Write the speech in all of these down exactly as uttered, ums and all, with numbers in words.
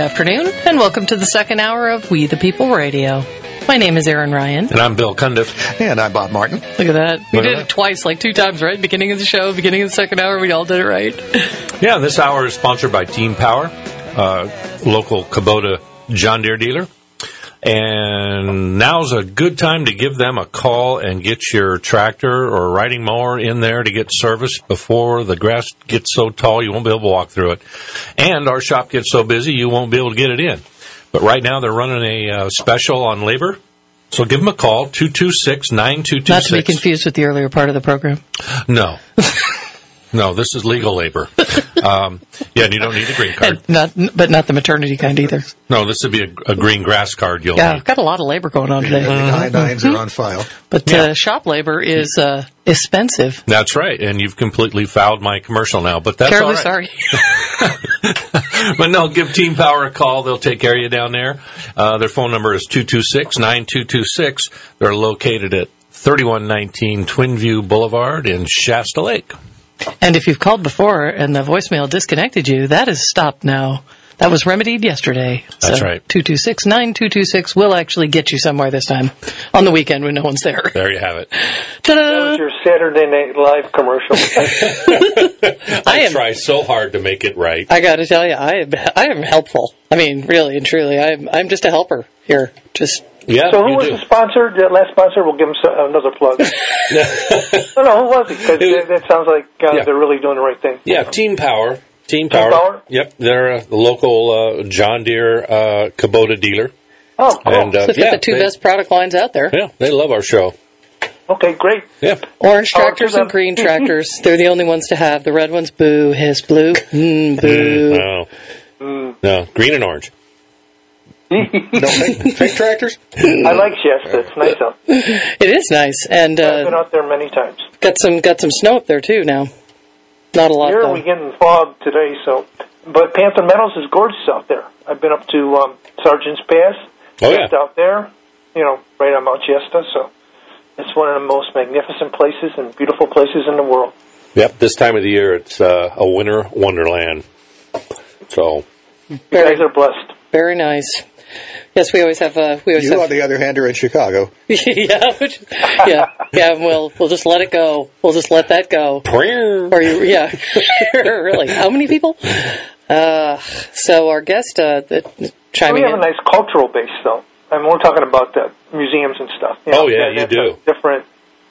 afternoon, and welcome to the second hour of We the People Radio. My name is Aaron Ryan. And I'm Bill Cundiff. And I'm Bob Martin. Look at that. We Look did at it twice, like two times, right? Beginning of the show, beginning of the second hour, we all did it right. Yeah, this hour is sponsored by Team Power, uh, local Kubota John Deere dealer. And now's a good time to give them a call and get your tractor or riding mower in there to get serviced before the grass gets so tall you won't be able to walk through it. And our shop gets so busy you won't be able to get it in. But right now they're running a uh, special on labor. So give them a call, two two six, nine two two six. Not to be confused with the earlier part of the program. No. No, this is legal labor. Um, yeah, and you don't need a green card. And not, but not the maternity kind either. No, this would be a, a green grass card you'll Yeah, need. I've got a lot of labor going on today. I nines are on file. But Yeah. uh, shop labor is uh, expensive. That's right, and you've completely fouled my commercial now, but that's Terribly all right. sorry. But no, give Team Power a call. They'll take care of you down there. Uh, their phone number is two two six, nine two two six. They're located at thirty-one nineteen Twin View Boulevard in Shasta Lake. And if you've called before and the voicemail disconnected you, that is stopped now. That was remedied yesterday. That's so right. two two six, nine two two six will actually get you somewhere this time on the weekend when no one's there. There you have it. Ta-da! That was your Saturday Night Live commercial. I, I am- try so hard to make it right. I got to tell you, I am, I am helpful. I mean, really and truly, I'm I'm just a helper here. Just Yeah, So who you was do. the sponsor? The last sponsor? We'll give him so- another plug. no, no, who was it? Because It- that sounds like uh, Yeah. they're really doing the right thing. Yeah, Team Power. Team Power. Power? Yep, they're a local uh, John Deere uh, Kubota dealer. Oh, cool. And, uh, they've got yeah, the two they- best product lines out there. Yeah, they love our show. Okay, great. Yeah. Orange Power tractors to them. and green tractors. They're the only ones to have. The red ones, boo. Hiss, blue. Mm, boo. No. No, green and orange. No fake, fake tractors? I like Shasta. It's nice out. It is nice, and I've been uh, out there many times. got some got some snow up there too now. Not a lot Here though. we getting fog today, so. But Panther Meadows is gorgeous out there. I've been up to um, Sergeant's Pass. Oh, yeah. Just out there, you know, right on Mount Shasta. So it's one of the most magnificent places and beautiful places in the world. Yep, this time of the year it's uh, a winter wonderland. So, You Very- guys are blessed. Very nice. Yes, we always have. Uh, we always You, have. on the other hand, are in Chicago. yeah, which- yeah, yeah. We'll we'll just let it go. We'll just let that go. Or you, yeah, really. How many people? Uh, so our guest, uh, the, We chiming have a in. nice cultural base, though. I mean, we're talking about the museums and stuff. You Oh, yeah, that- you that's do. a Different.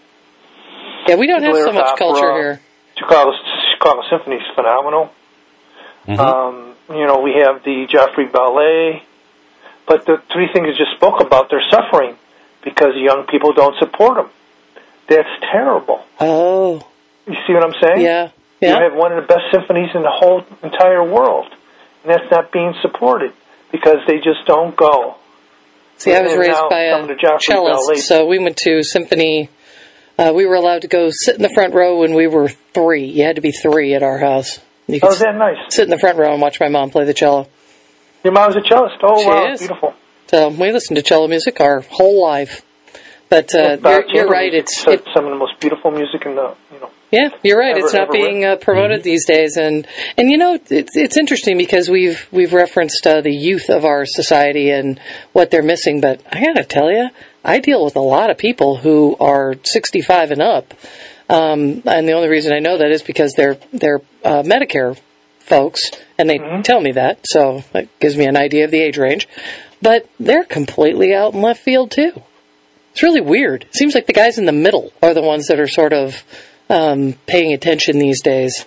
Yeah, we don't have so Lyric much opera. culture here. Chicago Chicago Symphony is phenomenal. Mm-hmm. Um, you know, we have the Joffrey Ballet. But the three things you just spoke about, they're suffering because young people don't support them. That's terrible. Oh, You see what I'm saying? yeah, You yeah. have one of the best symphonies in the whole entire world, and that's not being supported because they just don't go. See, I was And raised now by some of a the Joffrey cellist, Ballet- so we went to symphony. Uh, we were allowed to go sit in the front row when we were three. You had to be three at our house. You could Oh, is that nice? sit in the front row and watch my mom play the cello. Your mom's a cellist. Oh, She wow, is. beautiful. So we listened to cello music our whole life. But uh, Bob you're, you're Chamberlain right. It's said it, some of the most beautiful music in the, you know. yeah, you're right. Ever- it's not ever being uh, promoted these days, and and you know it's it's interesting because we've we've referenced uh, the youth of our society and what they're missing. But I got to tell you, I deal with a lot of people who are sixty-five and up, um, and the only reason I know that is because they're they're uh, Medicare folks, and they Mm-hmm. tell me that, so that gives me an idea of the age range. But they're completely out in left field too. It's really weird. It seems like the guys in the middle are the ones that are sort of um, paying attention these days.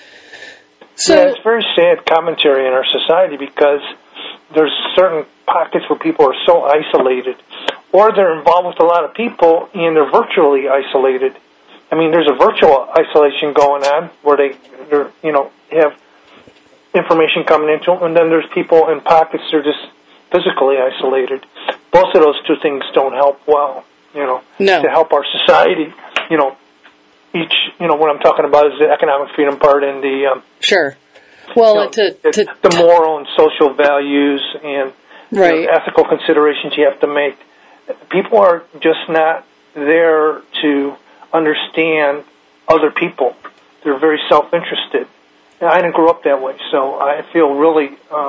So Yeah, it's very sad commentary in our society because there's certain pockets where people are so isolated, or they're involved with a lot of people and they're virtually isolated. I mean, there's a virtual isolation going on where they, they're, you know, have information coming into them, and then there's people in pockets that are just physically isolated. Both of those two things don't help well, you know, No. to help our society. You know, each, you know, what I'm talking about is the economic freedom part and the, um, sure. Well, you know, and to, it's to the moral and social values and you know, Right. ethical considerations you have to make. People are just not there to understand other people. They're very self-interested. And I didn't grow up that way, so I feel really um,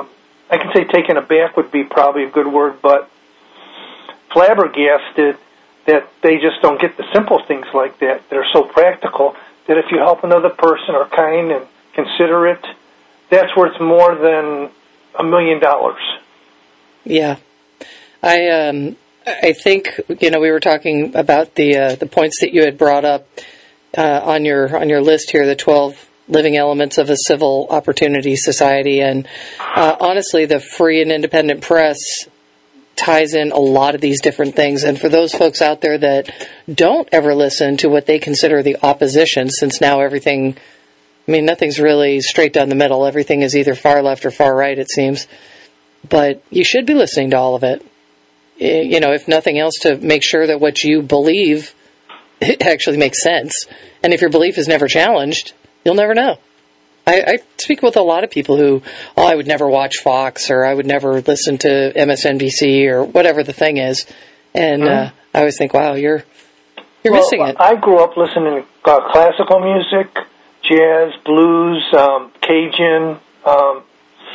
I can say taken aback would be probably a good word, but flabbergasted that they just don't get the simple things like that that are so practical that if you help another person or kind and considerate, that's worth more than a million dollars. Yeah. I um I think, you know, we were talking about the uh, the points that you had brought up uh, on your on your list here, the twelve living elements of a civil opportunity society, and uh, honestly, the free and independent press ties in a lot of these different things. And for those folks out there that don't ever listen to what they consider the opposition, since now everything, I mean, nothing's really straight down the middle. Everything is either far left or far right, it seems. But you should be listening to all of it. You know, if nothing else, to make sure that what you believe actually makes sense. And if your belief is never challenged, you'll never know. I, I speak with a lot of people who, oh, I would never watch Fox, or I would never listen to M S N B C, or whatever the thing is. And mm-hmm. uh, I always think, wow, you're you're well, missing it. I grew up listening to uh, classical music, jazz, blues, um, Cajun, um,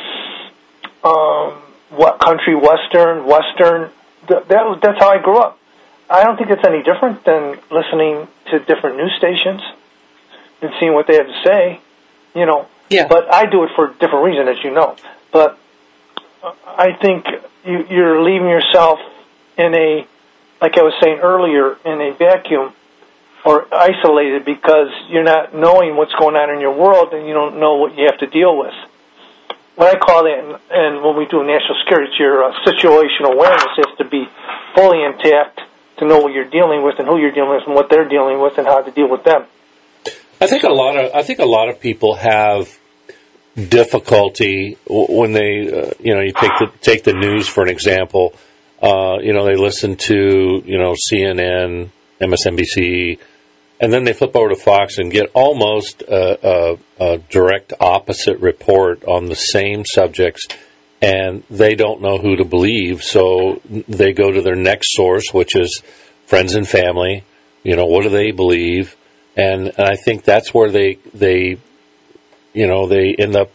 um, what country, western, western. That was, that's how I grew up. I don't think it's any different than listening to different news stations and seeing what they have to say, you know. Yeah. But I do it for a different reason, as you know. But I think you, you're leaving yourself in a, like I was saying earlier, in a vacuum or isolated because you're not knowing what's going on in your world and you don't know what you have to deal with. What I call that, and, and when we do national security, it's your uh, situational awareness has to be fully intact to know what you're dealing with and who you're dealing with and what they're dealing with and how to deal with them. I think a lot of I think a lot of people have difficulty when they, uh, you know, you take the take the news for an example. Uh, you know, they listen to you know C N N, M S N B C. And then they flip over to Fox and get almost a, a, a direct opposite report on the same subjects, and they don't know who to believe, so they go to their next source, which is friends and family. You know, what do they believe? And, and I think that's where they, they, you know, they end up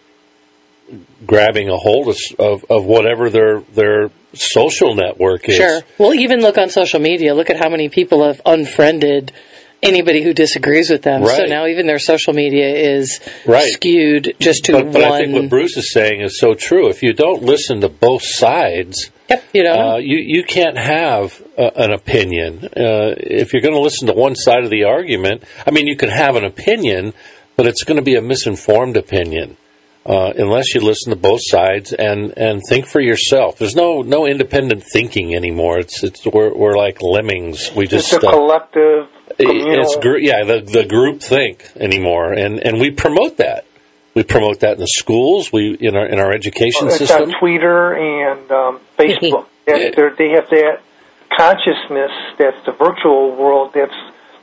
grabbing a hold of, of, of whatever their their social network is. Sure. Well, even look on social media. Look at how many people have unfriended anybody who disagrees with them. Right. So now even their social media is right. skewed just to but, one. But I think what Bruce is saying is so true. If you don't listen to both sides, yep, you, don't uh, you, you can't have uh, an opinion. Uh, if you're going to listen to one side of the argument, I mean, you can have an opinion, but it's going to be a misinformed opinion. Uh, unless you listen to both sides and, and think for yourself. There's no no independent thinking anymore. It's it's we're, we're like lemmings. We just it's a uh, collective. Communal. It's gr- yeah the the group think anymore, and, and we promote that. We promote that in the schools. We in our in our education it's system. On Twitter and um, Facebook. that, they have that consciousness. That's the virtual world. That's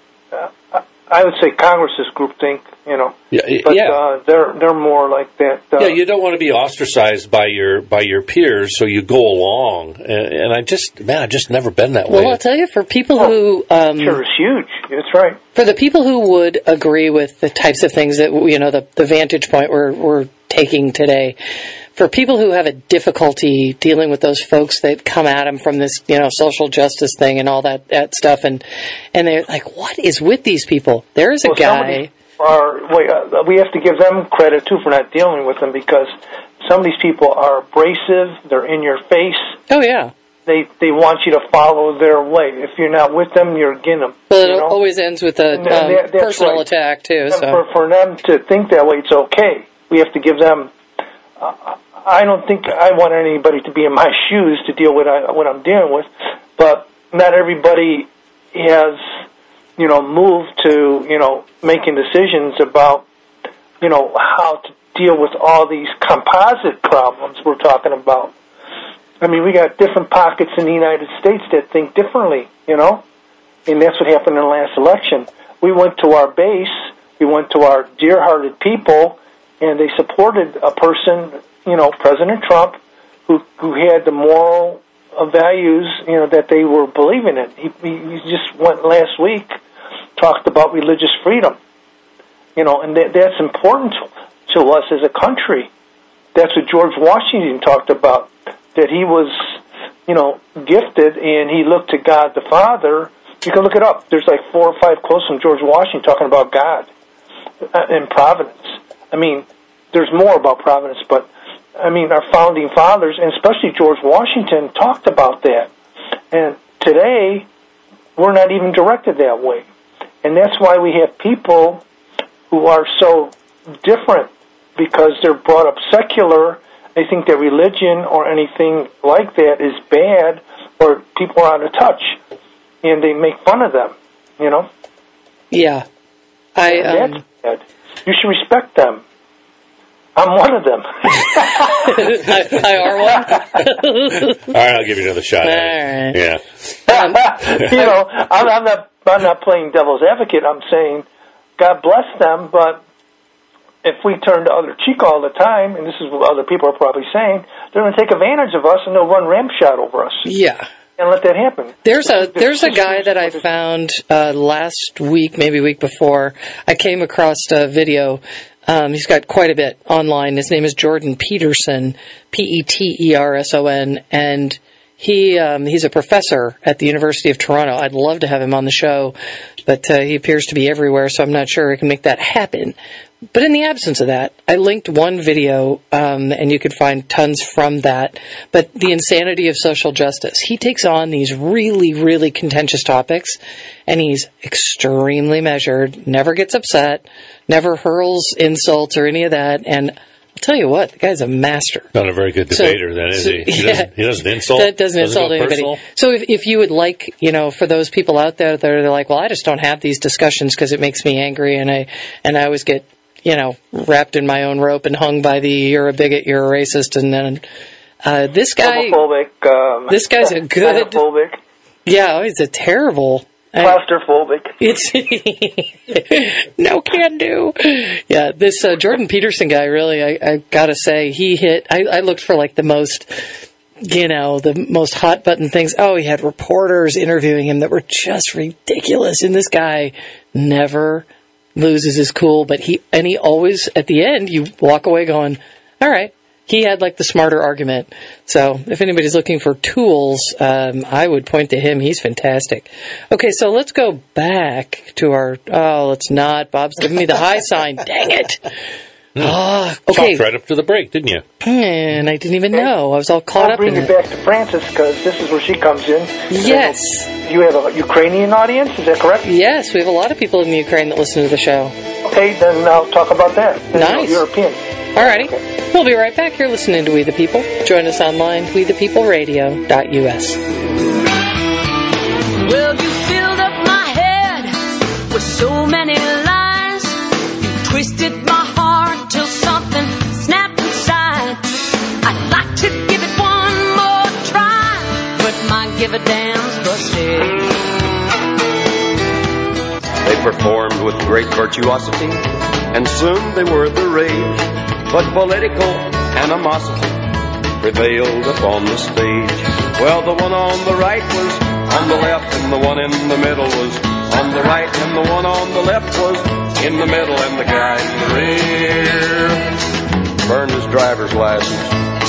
uh, I would say Congress's groupthink, you know. Yeah, but yeah. Uh, they're they're more like that. Uh, yeah, you don't want to be ostracized by your by your peers, so you go along. And, and I just, man, I've just never been that well, way. Well, I'll tell you, for people oh, who um, sure, it's huge. That's right. For the people who would agree with the types of things that you know, the the vantage point we're we're taking today. For people who have a difficulty dealing with those folks that come at them from this, you know, social justice thing and all that, that stuff, and and they're like, what is with these people? There is a well, guy. Are, wait, uh, we have to give them credit, too, for not dealing with them, because some of these people are abrasive, they're in your face. Oh, yeah. They they want you to follow their way. If you're not with them, you're against them. Well, it you know? always ends with a um, that, personal right. attack, too. And so. for, for them to think that way, it's okay. We have to give them... Uh, I don't think I want anybody to be in my shoes to deal with uh, what I'm dealing with, but not everybody has, you know, moved to, you know, making decisions about, you know, how to deal with all these composite problems we're talking about. I mean, we got different pockets in the United States that think differently, you know, and that's what happened in the last election. We went to our base, we went to our dear-hearted people, and they supported a person, you know, President Trump, who who had the moral uh, values, you know, that they were believing in. He, he just went last week, talked about religious freedom, you know, and that, that's important to, to us as a country. that's what George Washington talked about, that he was, you know, gifted and he looked to God the Father. You can look it up. There's like four or five quotes from George Washington talking about God and providence. I mean, there's more about providence, but, I mean, our founding fathers, and especially George Washington, talked about that. And today, we're not even directed that way. And that's why we have people who are so different, because they're brought up secular. They think that religion or anything like that is bad, or people are out of touch, and they make fun of them, you know? Yeah. I, um... That's bad. You should respect them. I'm one of them. I, I are one? All right, I'll give you another shot. All right. Yeah. Um, you know, I'm, I'm not. I'm not playing devil's advocate. I'm saying, God bless them. But if we turn the other cheek all the time, and this is what other people are probably saying, they're going to take advantage of us and they'll run ramshot over us. Yeah. And let that happen. There's a there's a guy that I found uh, last week, maybe week before. I came across a video. Um, he's got quite a bit online. His name is Jordan Peterson, P E T E R S O N, and he um, he's a professor at the University of Toronto. I'd love to have him on the show, but uh, he appears to be everywhere, so I'm not sure I can make that happen. But in the absence of that, I linked one video, um, and you could find tons from that. But the insanity of social justice. He takes on these really, really contentious topics, and he's extremely measured, never gets upset, never hurls insults or any of that. And I'll tell you what, the guy's a master. Not a very good debater, so, then, is so, he? He, yeah, doesn't, he doesn't insult. That doesn't, doesn't insult anybody. Personal. So if, if you would like, you know, for those people out there that are like, well, I just don't have these discussions because it makes me angry, and I and I always get, you know, wrapped in my own rope and hung by the you're a bigot, you're a racist, and then uh, this guy, homophobic, um, this guy's a good, homophobic. Yeah, oh, he's a terrible. Claustrophobic. It's no can do. Yeah, this uh, Jordan Peterson guy, really, I, I gotta say, he hit. I, I looked for like the most, you know, the most hot button things. Oh, he had reporters interviewing him that were just ridiculous, and this guy never loses his cool. But he and he always, at the end, you walk away going, all right. He had like the smarter argument. So if anybody's looking for tools, um, I would point to him. He's fantastic. Okay, so let's go back to our... Oh, let's not. Bob's giving me the high sign. Dang it. Mm. Oh, okay. Talked right up to the break, didn't you? And I didn't even know. I was all caught I'll up in it. I'll bring you back to Frances, because this is where she comes in. Yes. You have a Ukrainian audience, is that correct? Yes, we have a lot of people in the Ukraine that listen to the show. Okay, then I'll talk about that. Then Nice. European. Alrighty. Okay. We'll be right back. You're listening to We the People. Join us online, we the people radio dot U S. Well, you filled up my head with so many lies. You twisted my heart till something snapped inside. I'd like to give it one more try, but my give a damn's busted. They performed with great virtuosity, and soon they were the rage. But political animosity prevailed upon the stage. Well, the one on the right was on the left, and the one in the middle was on the right, and the one on the left was in the middle, and the guy in the rear burned his driver's license.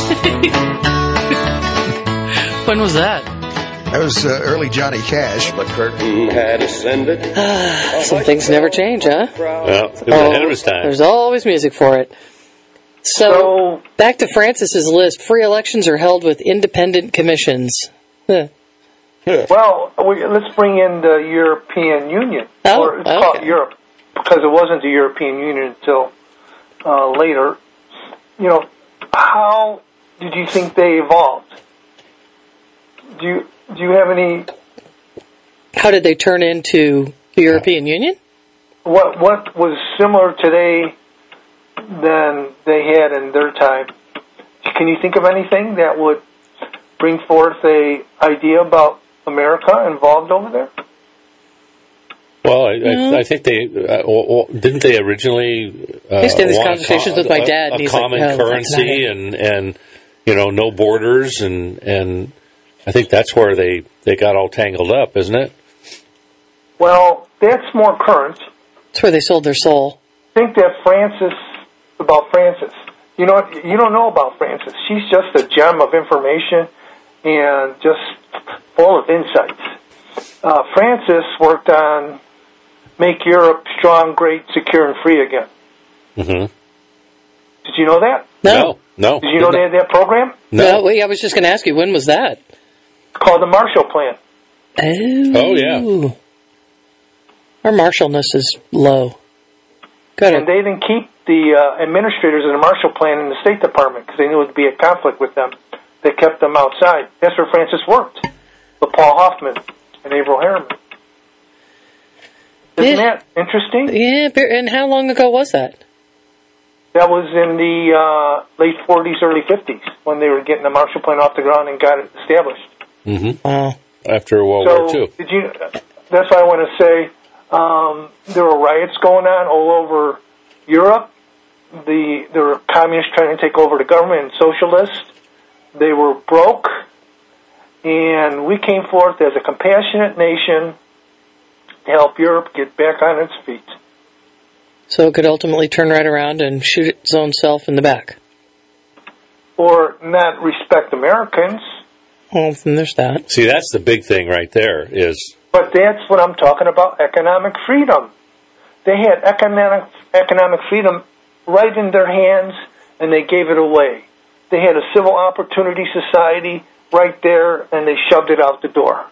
When was that? That was uh, early Johnny Cash. The curtain had ascended. Some things never change, huh? Well, it was oh, ahead of his time. There's always music for it. So, So- back to Francis's list. Free elections are held with independent commissions. Huh. Well, we, let's bring in the European Union. Oh, or it's okay. called Europe, because it wasn't the European Union until uh, later. You know, how did you think they evolved? Do you do you have any? How did they turn into the European Union? What what was similar today than they had in their time? Can you think of anything that would bring forth a idea about America involved over there? Well, I, Mm-hmm. I, I think they uh, well, didn't they originally uh, I used to have these want a conversations co- with my a- dad, a, and he's like, common "No, that's not currency it." and and you know no borders and and I think that's where they, they got all tangled up, isn't it? Well, that's more current. That's where they sold their soul. Think that Francis, about Francis, You know what? You don't know about Frances. She's just a gem of information and just full of insights. Uh, Frances worked on Make Europe Strong, Great, Secure, and Free Again. Mm-hmm. Did you know that? No, no. Did you know they had that program? No. No, wait, I was just going to ask you, when was that? It's called the Marshall Plan. Oh. Oh, yeah. Our Marshallness is low. Good. And they didn't keep the uh, administrators of the Marshall Plan in the State Department because they knew it would be a conflict with them. They kept them outside. That's where Frances worked, with Paul Hoffman and Averell Harriman. Isn't Yeah. that interesting? Yeah, and how long ago was that? That was in the uh, late forties, early fifties, when they were getting the Marshall Plan off the ground and got it established. Mm-hmm. Wow. After World so, War Two. Did you, that's why I want to say um, there were riots going on all over Europe. The There were communists trying to take over the government and socialists. They were broke, and we came forth as a compassionate nation to help Europe get back on its feet. So it could ultimately turn right around and shoot its own self in the back. Or not respect Americans. Well, then there's that. See, that's the big thing right there is... But that's what I'm talking about, economic freedom. They had economic economic freedom right in their hands, and they gave it away. They had a civil opportunity society right there, and they shoved it out the door.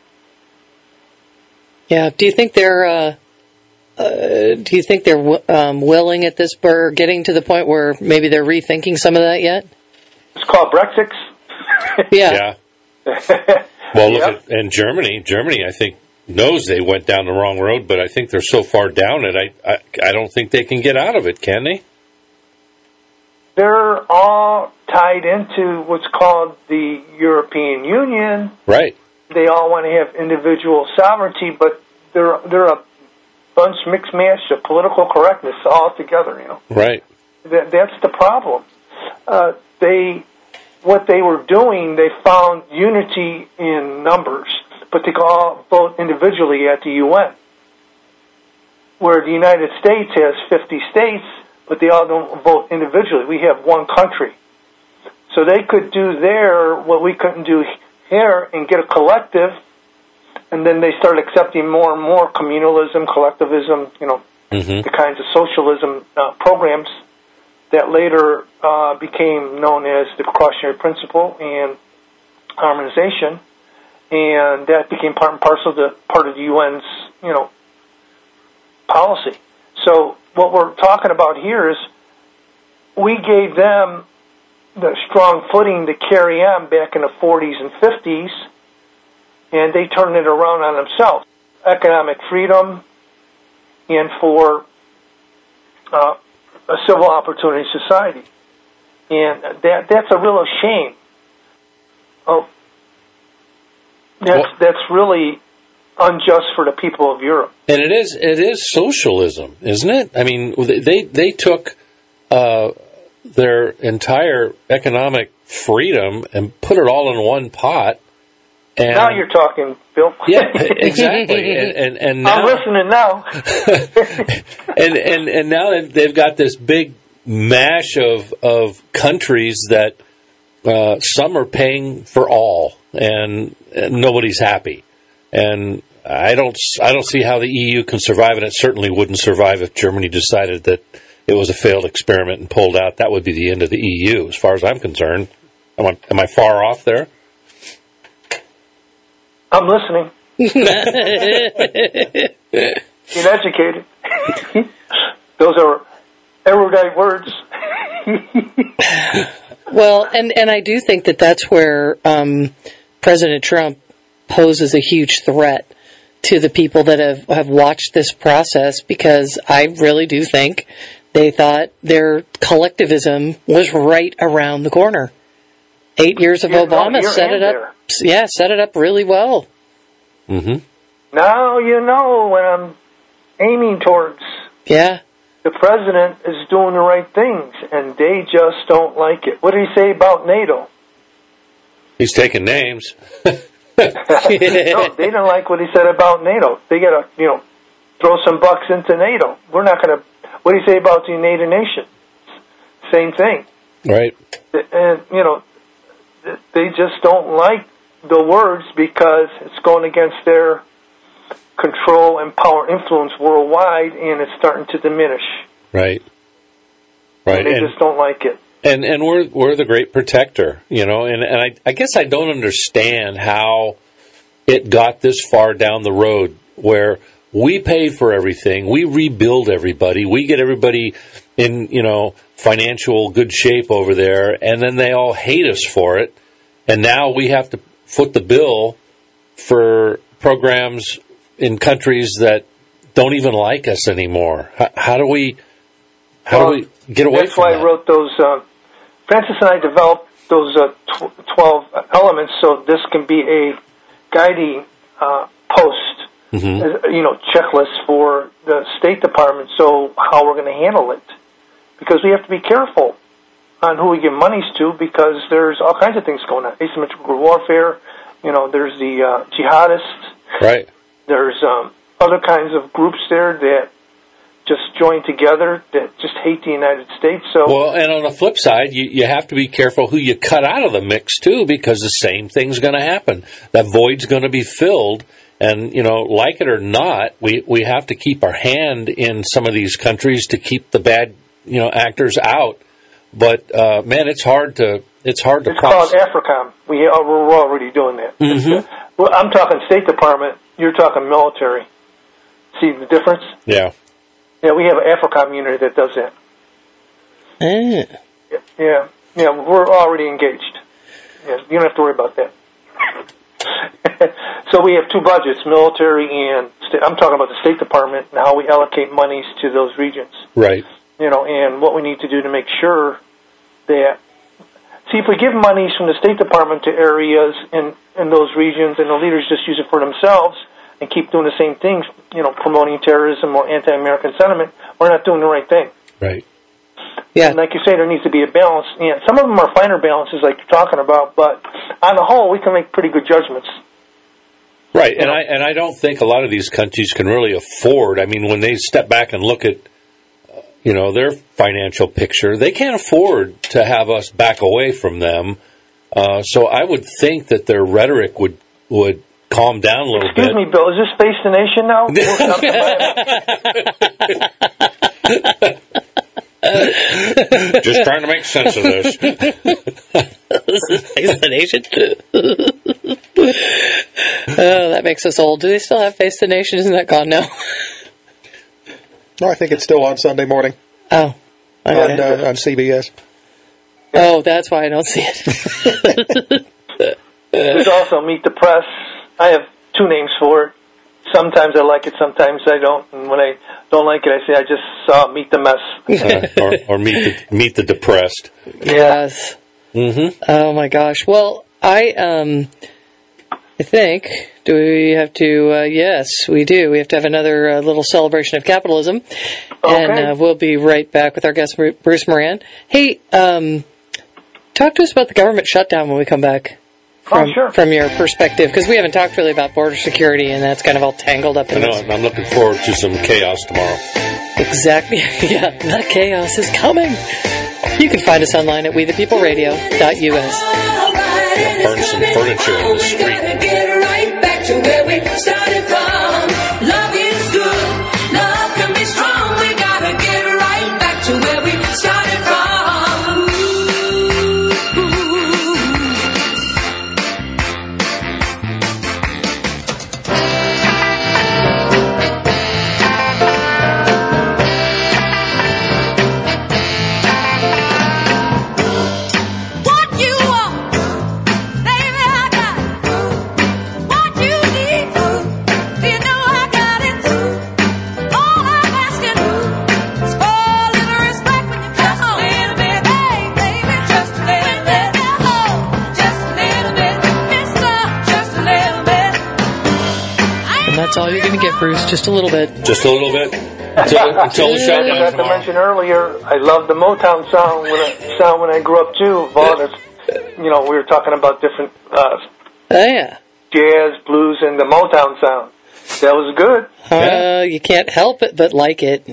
Yeah. Do you think they're? Uh, uh, do you think they're w- um, willing at this or getting to the point where maybe they're rethinking some of that yet? It's called Brexit. Yeah. Yeah. Well, look Yep. at and Germany. Germany, I think, knows they went down the wrong road, but I think they're so far down it, I, I, I don't think they can get out of it, can they? They're all tied into what's called the European Union. Right. They all want to have individual sovereignty, but they're they're a bunch mixed mash of political correctness all together. You know, Right. that, that's the problem. Uh, they what they were doing, they found unity in numbers, but they could all vote individually at the U N. Where the United States has fifty states, but they all don't vote individually. We have one country. So they could do there what we couldn't do here and get a collective, and then they started accepting more and more communalism, collectivism, you know, Mm-hmm. the kinds of socialism uh, programs that later uh, became known as the precautionary principle and harmonization, and that became part and parcel of the, part of the U N's, you know, policy. So what we're talking about here is we gave them the strong footing to carry on back in the forties and fifties, and they turned it around on themselves. Economic freedom and for uh, a civil opportunity society. And that that's a real shame. Oh, that's, Well- that's really unjust for the people of Europe. And it is it is socialism, isn't it? I mean, they they took uh, their entire economic freedom and put it all in one pot. And Now you're talking, Bill. yeah, exactly. And and, and now, I'm listening now. and, and and now they've, they've got this big mash of of countries that uh, some are paying for all, and, and nobody's happy. And I don't I don't see how the E U can survive, and it certainly wouldn't survive if Germany decided that it was a failed experiment and pulled out. That would be the end of the E U, as far as I'm concerned. Am I, am I far off there? I'm listening. Uneducated. Those are erudite words. Well, and, and I do think that that's where um, President Trump poses a huge threat to the people that have, have watched this process, because I really do think they thought their collectivism was right around the corner. Eight years of Yeah, no, Obama you're set in it up. there. Yeah, set it up really well. Mm-hmm. Now you know what I'm aiming towards. Yeah. The president is doing the right things, and they just don't like it. What did he say about NATO? He's taking names. No, they didn't like what he said about NATO. They got to, you know, throw some bucks into NATO. We're not going to. What do you say about the United Nations? Same thing. Right. And, you know, they just don't like the words because it's going against their control and power influence worldwide, and it's starting to diminish. Right. Right. And they and, just don't like it. And and we're we're the great protector, you know, and, and I, I guess I don't understand how it got this far down the road where we pay for everything, we rebuild everybody, we get everybody in, you know, financial good shape over there, and then they all hate us for it, and now we have to foot the bill for programs in countries that don't even like us anymore. How, how do we how well, do we get away that's from why that? I wrote those. Uh, Francis and I developed those uh, tw- twelve elements, so this can be a guiding uh, post, Mm-hmm. uh, you know, checklist for the State Department. So how we're going to handle it, because we have to be careful on who we give monies to, because there's all kinds of things going on. Asymmetrical warfare, you know, there's the uh, jihadists. Right. There's um, other kinds of groups there that just join together that just hate the United States. So, well, and on the flip side, you, you have to be careful who you cut out of the mix, too, because the same thing's going to happen. That void's going to be filled, and, you know, like it or not, we, we have to keep our hand in some of these countries to keep the bad, you know, actors out. But, uh, man, it's hard to it's hard to It's process. called AFRICOM. We are, we're already doing that. Mm-hmm. Well, I'm talking State Department. You're talking military. See the difference? Yeah. Yeah, we have an AFRICOM unit that does that. Mm. Yeah, yeah, we're already engaged. Yeah, you don't have to worry about that. So we have two budgets, military and state. I'm talking about the State Department and how we allocate monies to those regions. Right. You know, and what we need to do to make sure that, see, if we give monies from the State Department to areas in, in those regions and the leaders just use it for themselves and keep doing the same things, you know, promoting terrorism or anti-American sentiment, we're not doing the right thing. Right. Yeah. And like you say, there needs to be a balance. And some of them are finer balances like you're talking about, but on the whole, we can make pretty good judgments. Right, and I and I don't think a lot of these countries can really afford. I mean, when they step back and look at, uh, you know, their financial picture, they can't afford to have us back away from them. Uh, so I would think that their rhetoric would would calm down a little Excuse bit. me, Bill. Is this Face the Nation now? Just trying to make sense of this. This is Face the Nation. Oh, that makes us old. Do they still have Face the Nation? Isn't that gone now? No, I think it's still on Sunday morning Oh. Okay. on, uh, on C B S. Oh, that's why I don't see it. There's also Meet the Press. I have two names for it. Sometimes I like it, sometimes I don't. And when I don't like it, I say I just saw Meet the Mess. uh, or, or meet the, meet the depressed. Yes. Mm-hmm. Oh my gosh. Well, I um, I think. Do we have to? Uh, yes, we do. We have to have another uh, little celebration of capitalism, Okay. and uh, we'll be right back with our guest Bruce Moran. Hey, um, talk to us about the government shutdown when we come back. From, Oh, sure. from your perspective, because we haven't talked really about border security, and that's kind of all tangled up I in know, this. and I'm looking forward to some chaos tomorrow. Exactly. Yeah, the chaos is coming. You can find us online at we the people radio dot U S. Burn some furniture in the street. Get right back to where we started from. Love is good. Love can be strong. We gotta get right back to where we started from. What you want, baby, I got it. What you need, you know I got it. All I'm asking is for a little respect when you come home. Just a little bit, hey, baby, just a little bit. Oh, just a little bit, mister, just a little bit. And that's all you're going to get, Bruce, just a little bit. Just a little bit until, until the I shutdown forgot to tomorrow. mention earlier, I love the Motown sound when I, sound when I grew up too. Vaughn, it's, you know, we were talking about different uh, Oh, yeah. jazz, blues, and the Motown sound. That was good. Uh, you can't help it but like it.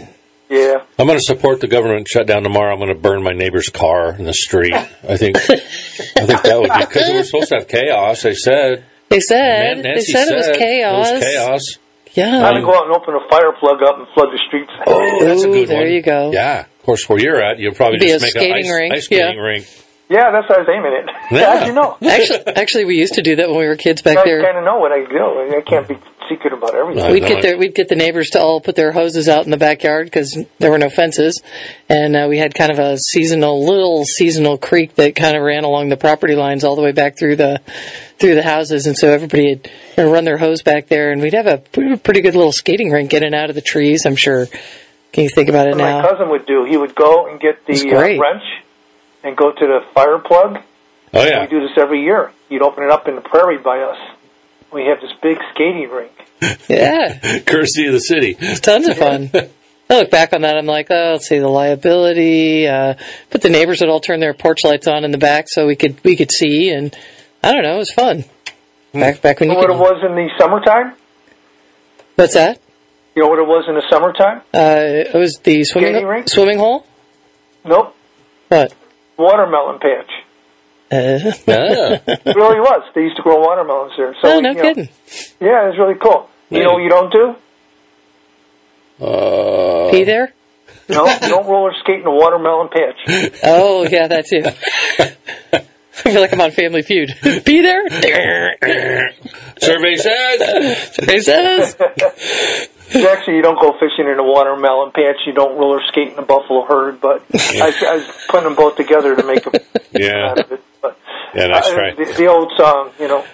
Yeah. I'm going to support the government shutdown tomorrow. I'm going to burn my neighbor's car in the street. I think I think that would be, because we're supposed to have chaos, they said. They said, Man, they Nancy said it was chaos. It was chaos. Yeah. I'm going to go out and open a fire plug up and flood the streets. Oh, that's a Ooh, good there one. you go. Yeah. Of course, where you're at, you'll probably Be just a make skating an ice, rink. ice skating Yeah. rink. Yeah, that's what I was aiming at. Yeah. How'd you know? Actually, actually, we used to do that when we were kids back I there. kind of know what I do. I can't be secret about everything. I We'd know get it. their, we'd get the neighbors to all put their hoses out in the backyard because there were no fences, and uh, we had kind of a seasonal, little seasonal creek that kind of ran along the property lines all the way back through the through the houses, and so everybody would you know, run their hose back there, and we'd have a pretty, pretty good little skating rink in and out of the trees. I'm sure. Can you think about it What now? my cousin would do, he would go and get It's the uh, great. wrench and go to the fire plug. Oh, yeah. We do this every year. You'd open it up in the prairie by us. We have this big skating rink. Yeah, Courtesy of the city. it's tons of fun. I look back on that, I'm like, oh, let's see, the liability. Uh, but the neighbors would all turn their porch lights on in the back so we could we could see, and I don't know, it was fun. Back back when You you know could. what it was in the summertime? What's that? You know what it was in the summertime? Uh, it was the swimming Skating rink? swimming hole. Nope. What? Watermelon patch. Uh, Ah. It really was. They used to grow watermelons there. So, oh, no you know, kidding. Yeah, it was really cool. You Yeah. know what you don't do? Uh, Pee there? No, you don't roller skate in a watermelon patch. Oh, yeah, that too. I feel like I'm on Family Feud. Pee there? survey says. Survey says. Actually, you don't go fishing in a watermelon patch. You don't roller skate in a buffalo herd. But I, I was putting them both together to make a Yeah. out of it. But, Yeah, nice uh, try. the, the old song, you know.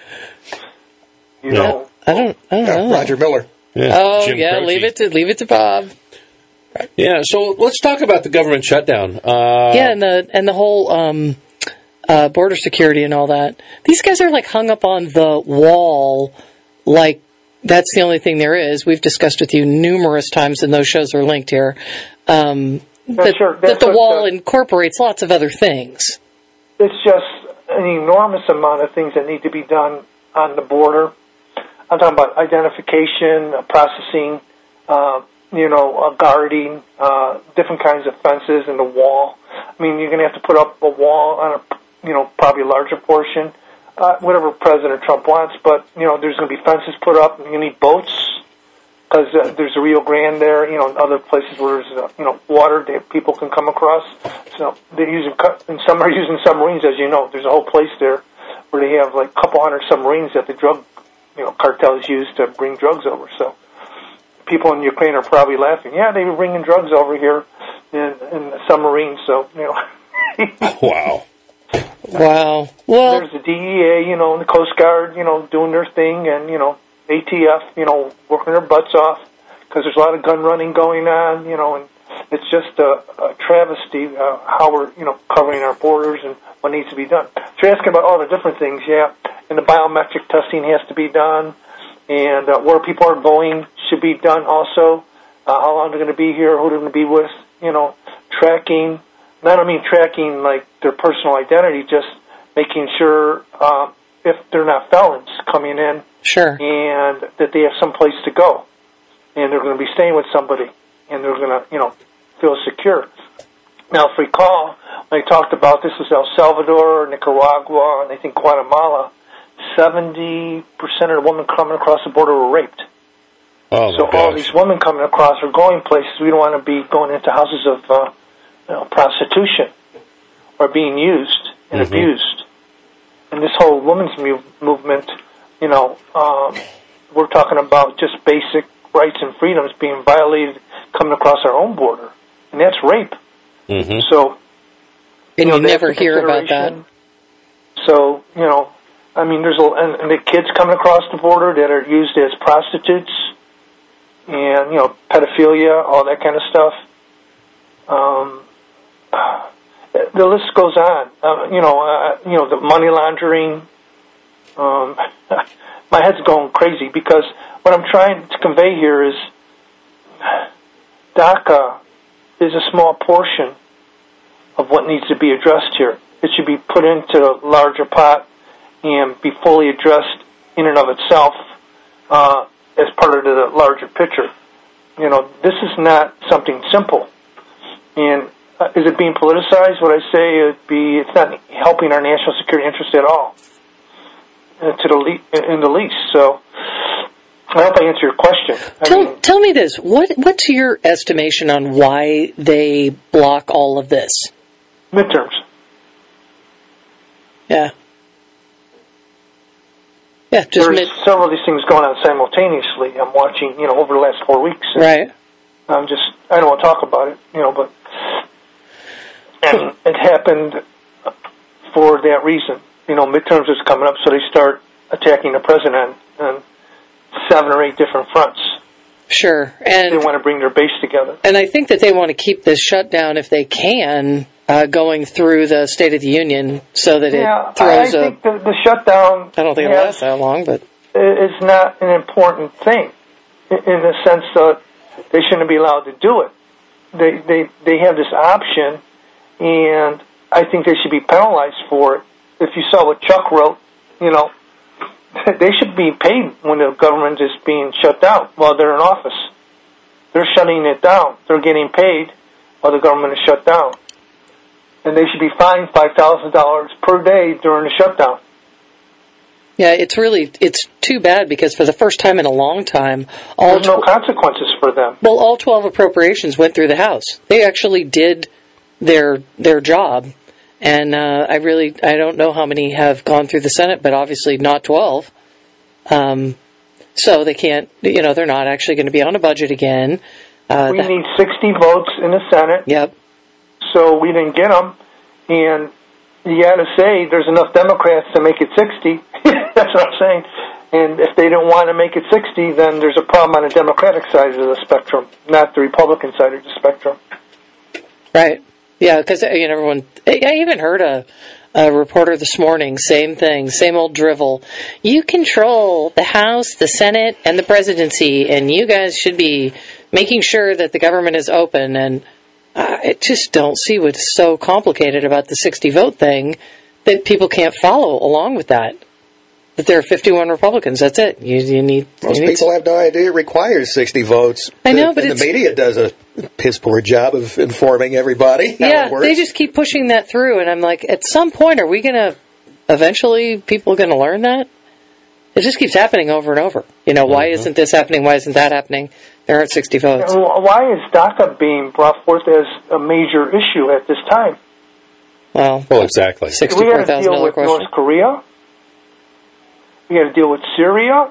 You Yeah. know. I don't, I don't Yeah, know. Roger Miller. Yeah. Oh, Jim yeah, Croce. leave it to leave it to Bob. Yeah, so let's talk about the government shutdown. Uh, Yeah, and the and the whole um, uh, border security and all that. These guys are like hung up on the wall, like that's the only thing there is. We've discussed with you numerous times, and those shows are linked here. Um, that, sure. that That's the what wall the- incorporates lots of other things. It's just an enormous amount of things that need to be done on the border. I'm talking about identification, uh, processing, uh, you know, uh, guarding, uh, different kinds of fences and the wall. I mean, you're going to have to put up a wall on a, you know, probably a larger portion, uh, whatever President Trump wants. But, you know, there's going to be fences put up. You need boats because uh, there's a Rio Grande there, you know, and other places where there's, uh, you know, water that people can come across. So they're using, and some are using submarines, as you know. There's a whole place there where they have like a couple hundred submarines that the drug, you know, cartels use to bring drugs over. So people in Ukraine are probably laughing. Yeah, they were bringing drugs over here in, in submarines. So, you know. Wow. Wow. Well, There's the D E A, you know, and the Coast Guard, you know, doing their thing, and, you know, A T F, you know, working their butts off because there's a lot of gun running going on, you know, and it's just a, a travesty uh, how we're, you know, covering our borders and what needs to be done. So you're asking about all the different things, yeah, and the biometric testing has to be done, and uh, where people are going should be done also, uh, how long they're going to be here, who they're going to be with, you know, tracking. And I don't mean tracking like their personal identity, just making sure uh, if they're not felons coming in sure. and that they have some place to go and they're going to be staying with somebody and they're going to, you know, feel secure. Now, if we recall, when I talked about this was El Salvador, Nicaragua, and I think Guatemala, seventy percent of the women coming across the border were raped. Oh, my So all gosh. these women coming across are going places. We don't want to be going into houses of uh, you know, prostitution or being used and Mhm. abused. And this whole women's move, movement, you know, um, we're talking about just basic rights and freedoms being violated coming across our own border. And that's rape. Mhm. So, And know, you that's never a hear about that. consideration. So, you know, I mean, there's a, and, and the kids coming across the border that are used as prostitutes and, you know, pedophilia, all that kind of stuff. Um, the list goes on. Uh, you know, uh, you know, the money laundering. Um, my head's going crazy because what I'm trying to convey here is DACA is a small portion of what needs to be addressed here. It should be put into a larger pot and be fully addressed in and of itself uh, as part of the larger picture. You know, this is not something simple. And uh, is it being politicized? What I say it'd be, it's not helping our national security interest at all, uh, to the le- in the least. So I hope I answer your question. I Tell, mean, tell me this. What What's your estimation on why they block all of this? midterms. Yeah. Yeah, just There's mid- several of these things going on simultaneously. I'm watching, you know, over the last four weeks. And right. I'm just, I don't want to talk about it, you know, but and it happened for that reason. You know, midterms is coming up, so they start attacking the president on seven or eight different fronts. Sure. And They want to bring their base together. And I think that they want to keep this shutdown, if they can, uh, going through the State of the Union so that Yeah, it throws I a... think the, the shutdown I don't think it'll last that long, but... is not an important thing in in the sense that they shouldn't be allowed to do it. They they they have this option, and I think they should be penalized for it. If you saw what Chuck wrote, you know, they should be paid when the government is being shut down while they're in office. They're shutting it down. They're getting paid while the government is shut down. And they should be fined five thousand dollars per day during the shutdown. Yeah, it's really, it's too bad because for the first time in a long time, all There's no tw- consequences for them. well, all twelve appropriations went through the House. They actually did their their job, and uh, I really, I don't know how many have gone through the Senate, but obviously not twelve. Um, so they can't, you know, they're not actually going to be on a budget again. Uh, We the- need sixty votes in the Senate. Yep. So we didn't get them, and you got to say there's enough Democrats to make it sixty. That's what I'm saying. And if they didn't want to make it sixty, then there's a problem on the Democratic side of the spectrum, not the Republican side of the spectrum. Right. Yeah, because you know, everyone. I even heard a, a reporter this morning, same thing, same old drivel. You control the House, the Senate, and the presidency, and you guys should be making sure that the government is open. And uh, I just don't see what's so complicated about the sixty vote thing that people can't follow along with that. That there are fifty-one Republicans. That's it. You, you need. Most you need people have no idea it requires sixty votes. I know, The- but and it's- the media does a piss poor job of informing everybody how Yeah, it works. they just keep pushing that through, and I'm like, at some point, are we going to, eventually, people going to learn that? It just keeps happening over and over. You know, why Mm-hmm. isn't this happening? Why isn't that happening? There aren't sixty votes. And why is DACA being brought forth as a major issue at this time? Well, Well, exactly. We got sixty-four to thousand deal dollars with question. North Korea. We got to deal with Syria.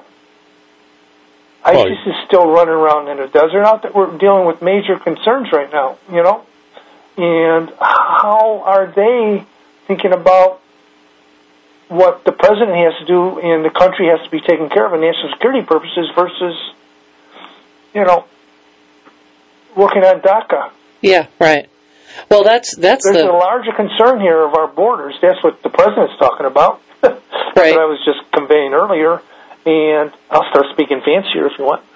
Well, ISIS is still running around in the desert out there. We're dealing with major concerns right now, you know? And how are they thinking about what the president has to do and the country has to be taken care of in national security purposes versus, you know, working on DACA? Yeah, right. Well, that's that's There's the a larger concern here of our borders. That's what the president's talking about. That's Right. what I was just conveying earlier. And I'll start speaking fancier if you want.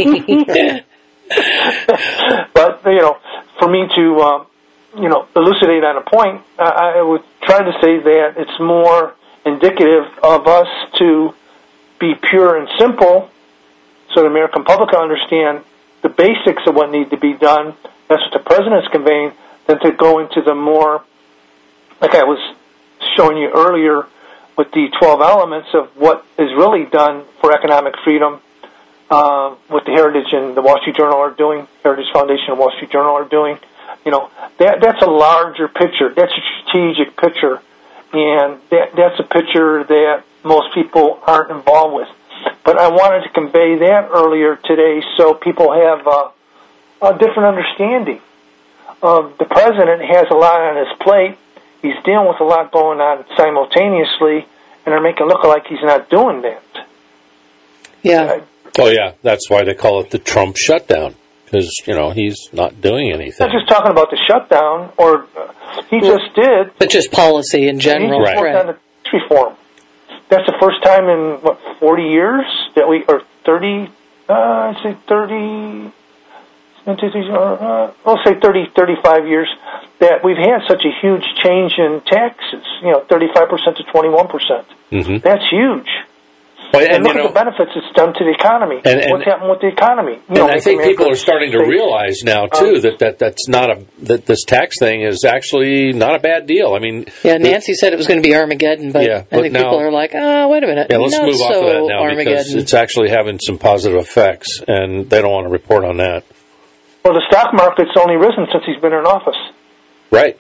But, you know, for me to, um, you know, elucidate on a point, I, I would try to say that it's more indicative of us to be pure and simple so the American public can understand the basics of what need to be done. That's what the president's conveying, than to go into the more, like I was showing you earlier, with the twelve elements of what is really done for economic freedom, uh, what the Heritage and the Wall Street Journal are doing, Heritage Foundation and Wall Street Journal are doing. You know, that that's a larger picture. That's a strategic picture, and that that's a picture that most people aren't involved with. But I wanted to convey that earlier today so people have a, a different understanding. Uh, the president has a lot on his plate. He's dealing with a lot going on simultaneously, and they're making it look like he's not doing that. yeah. Oh, yeah. That's why they call it the Trump shutdown, because, you know, he's not doing anything. Not just talking about the shutdown, or uh, he just did. But just policy in He general, just worked right? on the tax reform. That's the first time in, what, forty years that we, or thirty, uh, I'd say thirty, uh, we'll say thirty, thirty-five years, that we've had such a huge change in taxes, you know, thirty-five percent to twenty-one percent. Mm-hmm. That's huge. Well, and, and look you at know, the benefits it's done to the economy. And, and, What's happened with the economy? You and know, I think making people are America starting to safe. realize now too that, that that's not a that this tax thing is actually not a bad deal. I mean, Yeah, Nancy said it was going to be Armageddon, but Yeah, I but think now- people are like, oh, wait a minute. yeah, let's not move so off of that now because Armageddon. it's actually having some positive effects, and they don't want to report on that. Well, the stock market's only risen since he's been in office. Right.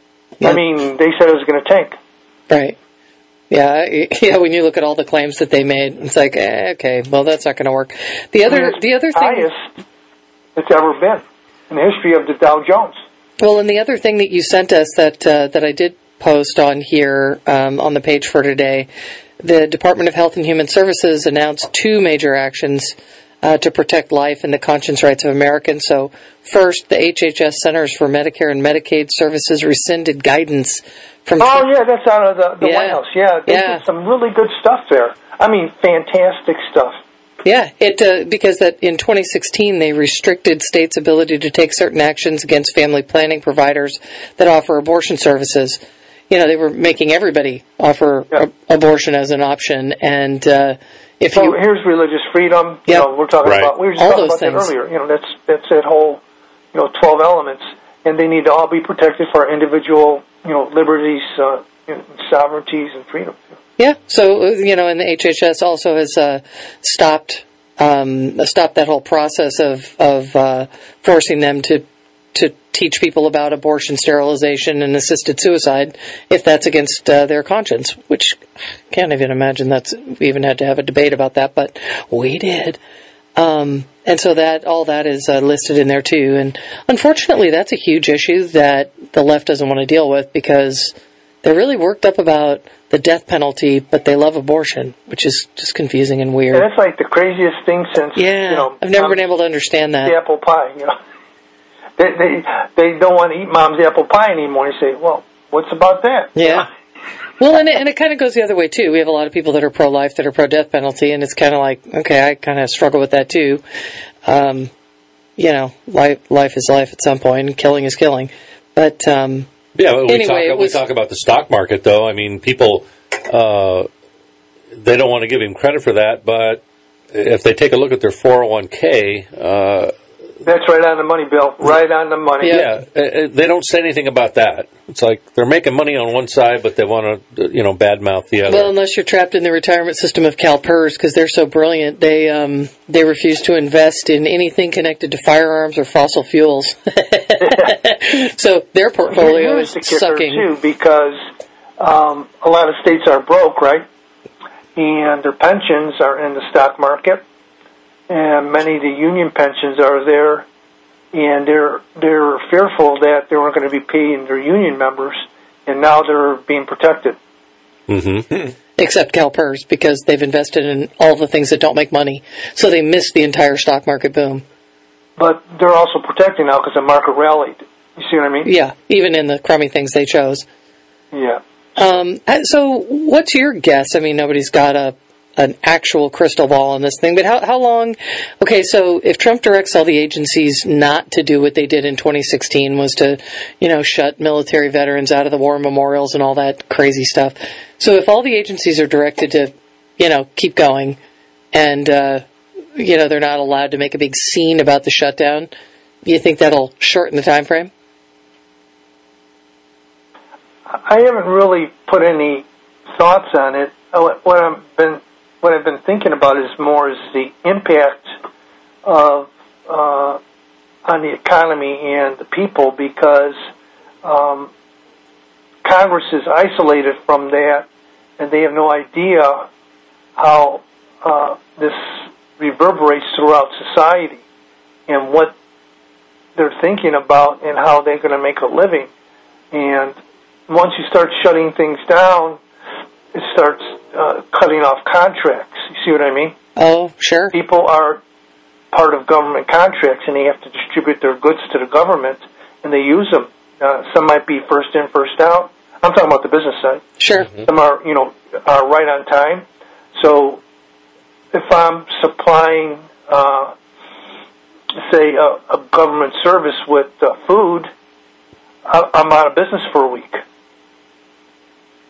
I mean, they said it was going to tank. Right. Yeah, yeah. When you look at all the claims that they made, it's like, eh, okay, well, that's not going to work. The I other, mean, it's the other the thing, highest it's ever been in the history of the Dow Jones. well, and the other thing that you sent us that uh, that I did post on here um, on the page for today, the Department of Health and Human Services announced two major actions uh, to protect life and the conscience rights of Americans. So, first, the H H S Centers for Medicare and Medicaid Services rescinded guidance from. Oh, yeah, that's out of the, the Yeah. White House. Yeah, they Yeah. did some really good stuff there. I mean, fantastic stuff. Yeah, it uh, because that in twenty sixteen they restricted states' ability to take certain actions against family planning providers that offer abortion services. You know, they were making everybody offer Yeah. a- abortion as an option, and uh, if So you here's religious freedom. You Yep. know, we're talking Right. about. We were just All talking those about things. that earlier. You know, that's that's that whole, you know, twelve elements, and they need to all be protected for our individual, you know, liberties, uh, you know, sovereignties, and freedoms. yeah, so uh, you know, and the H H S also has uh, stopped um, stopped that whole process of of uh, forcing them to to teach people about abortion, sterilization, and assisted suicide if that's against uh, their conscience, which I can't even imagine that's, we even had to have a debate about that, but we did. Um, and so that, all that is uh, listed in there too. And unfortunately, that's a huge issue that the left doesn't want to deal with because they're really worked up about the death penalty, but they love abortion, which is just confusing and weird. And it's like the craziest thing since, Yeah, you know, I've never mom's been able to understand that. apple pie, you know. They, they they don't want to eat mom's apple pie anymore. You say, well, what's about that? Yeah. Well, and it, and it kind of goes the other way, too. We have a lot of people that are pro-life, that are pro-death penalty, and it's kind of like, okay, I kind of struggle with that, too. Um, you know, life, life is life at some point, and killing is killing. But, um, Yeah, we, Anyway, it talk, was- we talk about the stock market, though. I mean, people, uh, they don't want to give him credit for that, but if they take a look at their four oh one k, uh, That's right on the money, Bill. Right on the money. yeah, uh, they don't say anything about that. It's like they're making money on one side, but they want to, you know, badmouth the other. well, unless you're trapped in the retirement system of CalPERS, because they're so brilliant, they um, they refuse to invest in anything connected to firearms or fossil fuels. So their portfolio Here's is the kicker, sucking. too, because um, a lot of states are broke, right? And their pensions are in the stock market, and many of the union pensions are there, and they're they're fearful that they weren't going to be paying their union members, and now they're being protected. Mm-hmm. Except CalPERS, because they've invested in all the things that don't make money. So they missed the entire stock market boom. But they're also protecting now because the market rallied. You see what I mean? Yeah, even in the crummy things they chose. Yeah. Um, so what's your guess? I mean, nobody's got a an actual crystal ball on this thing, but how how long? Okay, so if Trump directs all the agencies not to do what they did in twenty sixteen, was to, you know, shut military veterans out of the war memorials and all that crazy stuff. So if all the agencies are directed to, you know, keep going, and uh, you know, they're not allowed to make a big scene about the shutdown, do you think that'll shorten the time frame? I haven't really put any thoughts on it. What I've been what I've been thinking about is more is the impact of uh, on the economy and the people, because um, Congress is isolated from that, and they have no idea how uh, this reverberates throughout society and what they're thinking about and how they're going to make a living. And once you start shutting things down, it starts uh, cutting off contracts. You see what I mean? Oh, sure. People are part of government contracts, and they have to distribute their goods to the government, and they use them. Uh, some might be first in, first out. I'm talking about the business side. Sure. Some are, you know, are right on time. So if I'm supplying, uh, say, a, a government service with uh, food, I, I'm out of business for a week.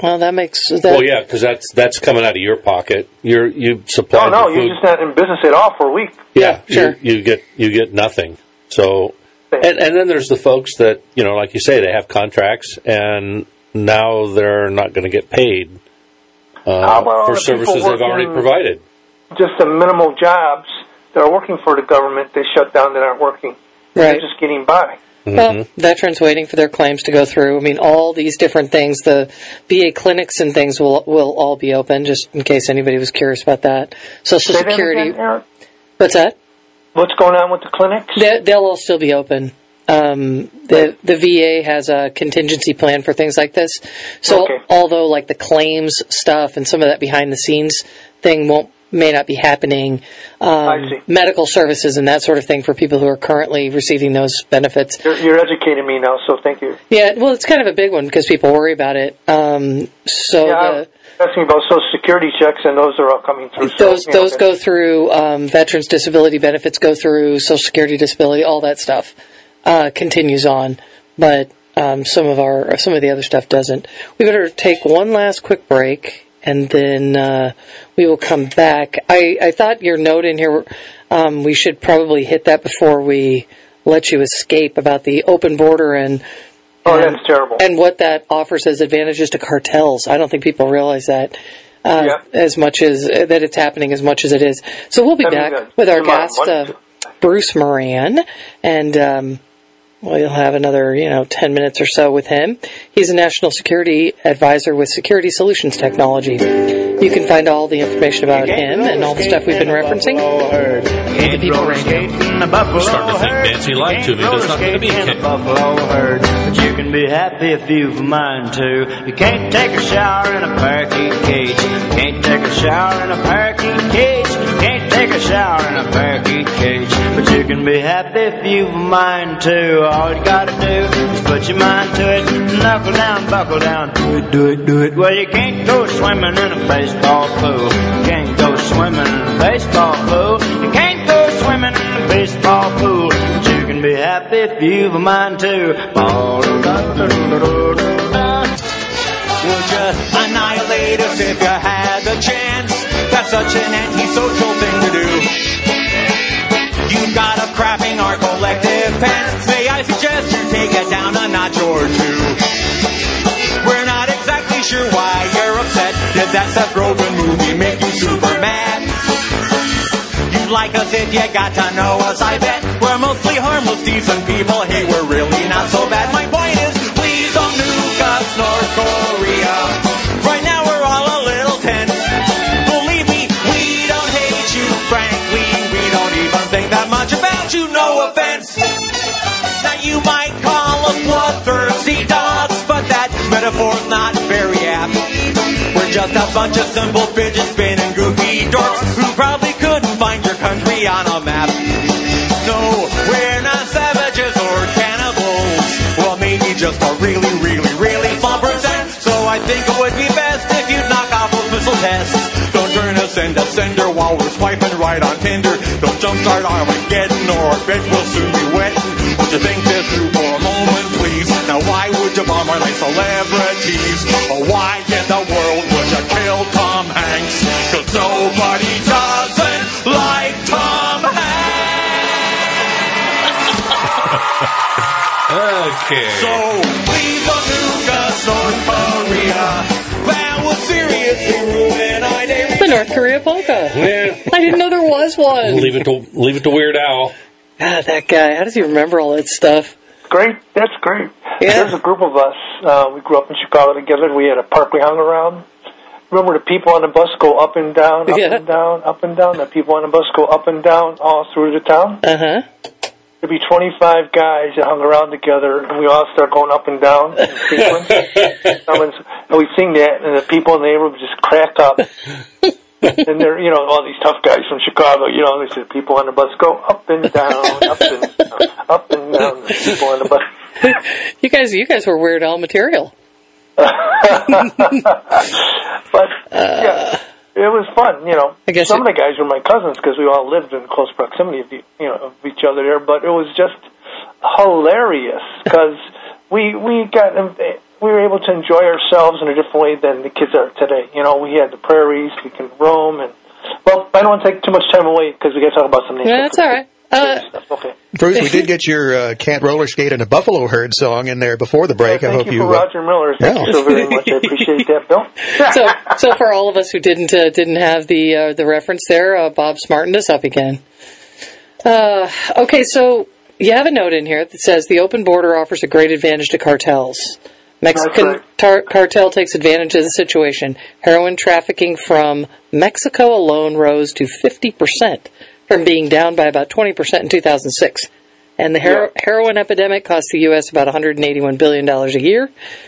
Well, that makes that. Well, yeah, because that's that's coming out of your pocket. You're you supply. Oh no, the food. you're just not in business at all for a week. Yeah, Yeah, sure. You, you get you get nothing. So, and, and then there's the folks that you know, like you say, they have contracts, and now they're not going to get paid uh, Uh, well, for the services people they've already working- provided. Just the minimal jobs that are working for the government, they shut down that aren't working. Right. They're just getting by. Well, veterans waiting for their claims to go through. I mean, all these different things. The V A clinics and things will will all be open, just in case anybody was curious about that. Social Say that Security. again, Eric? What's that? What's going on with the clinics? They, they'll all still be open. Um, the the V A has a contingency plan for things like this. So Okay. although like the claims stuff and some of that behind the scenes thing won't may not be happening, um, I see. medical services and that sort of thing for people who are currently receiving those benefits. You're, you're educating me now, so thank you. Yeah, well, it's kind of a big one because people worry about it. Um, so Yeah, the, I'm asking about Social Security checks, and those are all coming through. so, those you know, those that- go through um, veterans disability benefits, go through Social Security disability, all that stuff uh, continues on, but um, some of our some of the other stuff doesn't. We better take one last quick break, and then uh, we will come back. I, I thought your note in here, um, we should probably hit that before we let you escape about the open border and. Oh, and, that's terrible. And what that offers as advantages to cartels. I don't think people realize that uh, Yeah. as much as uh, that it's happening as much as it is. So we'll be I mean, back uh, with our come on, guest, what- uh, Bruce Moran, and um, we'll have another you know ten minutes or so with him. He's a national security advisor with Security Solutions Technology. You can find all the information about him and all the stuff we've been referencing at the People Radio. I'm starting to think Nancy lied to me. There's not going to be a buffalo herd, but you can be happy if you've a mind to. You can't take a shower in a parakeet cage. You can't take a shower in a parakeet cage. You can't take a shower in a parakeet cage, but you can be happy if you've a mind to. All you gotta do is put your mind to it. Knuckle down, buckle down, do it, do it, do it. Well, you can't go swimming in a baseball pool. You can't go swimming in a baseball pool. You can't go swimming in a baseball pool, but you can be happy if you've a mind to. Would you annihilate us if you had the chance? That's such an antisocial thing to do. You've got us crapping our collective pants. May I suggest you take it down a notch or two? We're not exactly sure why you're upset. Did that Seth Rogen movie make you super mad? You'd like us if you got to know us, I bet. We're mostly harmless, decent people. Hey, we're really not so bad. My point is, please don't nuke us, North Korea. Right now we're all a little tense. Believe me, we don't hate you. Frankly, we don't even think that much about you. No offense. Now you might call us bloodthirsty dogs, but that metaphor's not very apt. We're just a bunch of simple fidget spinning goofy dorks who probably couldn't find your country on a map. No, we're not savages or cannibals. Well, maybe just a really, really, really small percent. So I think it would be best if you'd knock off those missile tests. Don't turn us into cinder while we're swiping right on Tinder. Don't jumpstart Armageddon or our bed will soon be wetting. Would you think this through for a moment, please? Now why would you bomb our like celebrities? Or why in the world would you kill Tom Hanks? Cause nobody doesn't like Tom Hanks. Okay. So please don't nuke us, North Korea. That would seriously ruin our day. The North Korea polka. Yeah. I didn't know there was one. Leave it to leave it to Weird Al. God, that guy. How does he remember all that stuff? Great, that's great. Yeah. There's a group of us. Uh, we grew up in Chicago together. We had a park we hung around. Remember the people on the bus go up and down, up Yeah. and down, up and down. The people on the bus go up and down all through the town. Uh huh. There'd be twenty-five guys that hung around together, and we all start going up and down in sequence. And we sing that, and the people in the neighborhood would just crack up. And they're, you know, all these tough guys from Chicago, you know, they said people on the bus go up and down, up and down, up and down. The people on the bus. You guys, you guys were Weird Al material. But yeah, it was fun. You know, I guess some it- of the guys were my cousins because we all lived in close proximity of the, you know, of each other there. But it was just hilarious because we we got we were able to enjoy ourselves in a different way than the kids are today. You know, we had the prairies, we can roam, and, well, I don't want to take too much time away because we got to talk about some nature. Yeah, that's all right. Uh, okay. Bruce, we did get your uh, Can't Roller Skate in a Buffalo Herd song in there before the break. Yeah, I thank hope you you. for Uh, Roger Miller. Thank yeah. you so very much. I appreciate that, Bill. so, so for all of us who didn't uh, didn't have the uh, the reference there, uh, Bob smartened us up again. Uh, okay, so you have a note in here that says the open border offers a great advantage to cartels. Mexican right. tar- cartel takes advantage of the situation. Heroin trafficking from Mexico alone rose to fifty percent from being down by about twenty percent in two thousand six. And the hero- Yeah. heroin epidemic cost the U S about one hundred eighty-one billion dollars a year.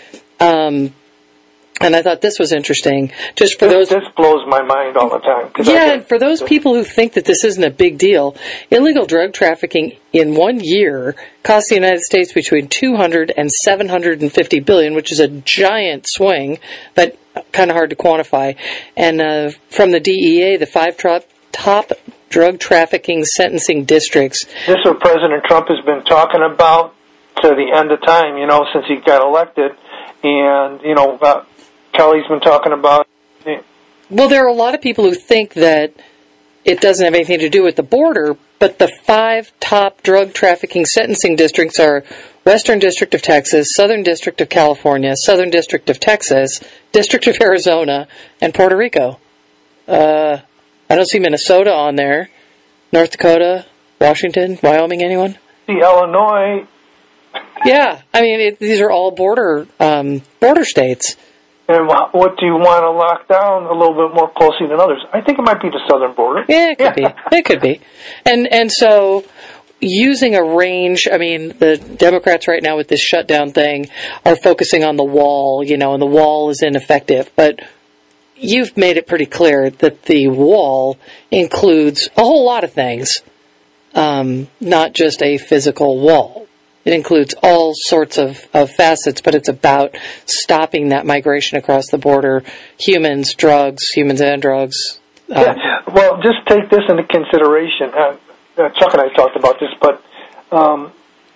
Um, and I thought this was interesting. Just for this, those, this blows my mind all the time. 'cause I yeah, get- and for those people who think that this isn't a big deal, illegal drug trafficking in one year cost the United States between two hundred and seven hundred fifty billion, which is a giant swing, but kind of hard to quantify. And uh, from the D E A, the five top top drug trafficking sentencing districts. This is what President Trump has been talking about to the end of time, you know, since he got elected. And, you know, uh, Kelly's been talking about... Well, there are a lot of people who think that it doesn't have anything to do with the border, but the five top drug trafficking sentencing districts are Western District of Texas, Southern District of California, Southern District of Texas, District of Arizona, and Puerto Rico. Uh... I don't see Minnesota on there. North Dakota, Washington, Wyoming, anyone? See, Illinois. Yeah, I mean, it, these are all border um, border states. And what do you want to lock down a little bit more closely than others? I think it might be the southern border. Yeah, it could be. It could be. And and so using a range, I mean, the Democrats right now with this shutdown thing are focusing on the wall, you know, and the wall is ineffective. But you've made it pretty clear that the wall includes a whole lot of things, um, not just a physical wall. It includes all sorts of, of facets, but it's about stopping that migration across the border, humans, drugs, humans and drugs. Um, yeah. Well, just take this into consideration. Uh, uh, Chuck and I talked about this, but um,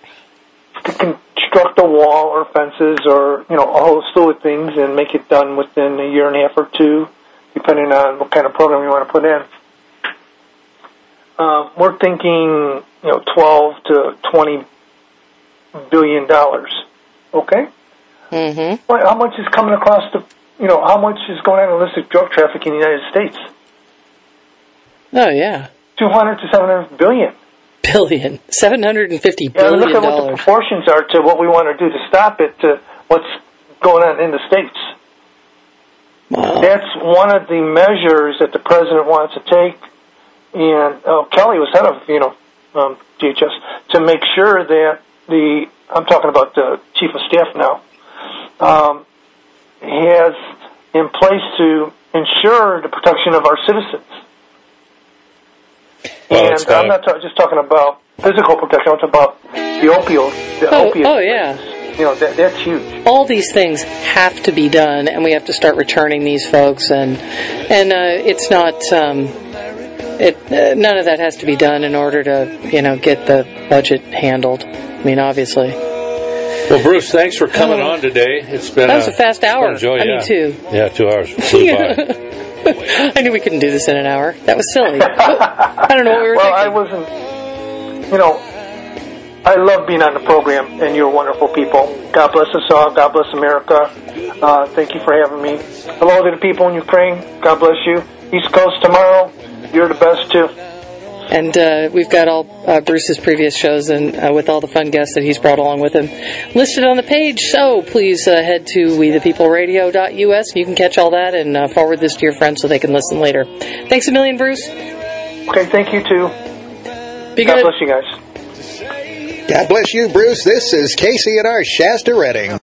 to construct a wall or fences or, you know, a whole slew of things and make it done within a year and a half or two, depending on what kind of program you want to put in. Uh, we're thinking, you know, twelve to twenty billion dollars. Okay? Mm-hmm. Well, how much is coming across the, you know, how much is going on illicit drug trafficking in the United States? Oh, yeah. two hundred to seven hundred billion. Billion. seven hundred fifty Yeah, billion look at dollars. what the proportions are to what we want to do to stop it, to what's going on in the States. Wow. That's one of the measures that the president wants to take. And uh, Kelly was head of, you know, um, D H S, to make sure that the, I'm talking about the chief of staff now, um, has in place to ensure the protection of our citizens. Well, and it's gotta- I'm not ta- just talking about physical protection, I'm talking about the opioid. The Oh, opiate oh, yeah. You know, that, that's huge. All these things have to be done, and we have to start returning these folks. And and uh, it's not um, it. Uh, none of that has to be done in order to, you know, get the budget handled. I mean, obviously. Well, Bruce, thanks for coming Oh. on today. It's been That was a fast hour. Enjoy, I yeah. mean, two. Yeah, two hours. Flew by. I knew we couldn't do this in an hour. That was silly. I don't know what we were Well, I thinking. wasn't, you know, I love being on the program, and you're wonderful people. God bless us all. God bless America. Uh, thank you for having me. Hello to the people in Ukraine. God bless you. East Coast tomorrow. You're the best, too. And uh, we've got all uh, Bruce's previous shows and uh, with all the fun guests that he's brought along with him listed on the page. So please uh, head to we the people radio dot U S and you can catch all that and uh, forward this to your friends so they can listen later. Thanks a million, Bruce. Okay, thank you, too. Be God good. bless you guys. God bless you, Bruce. This is Casey at our Shasta Redding.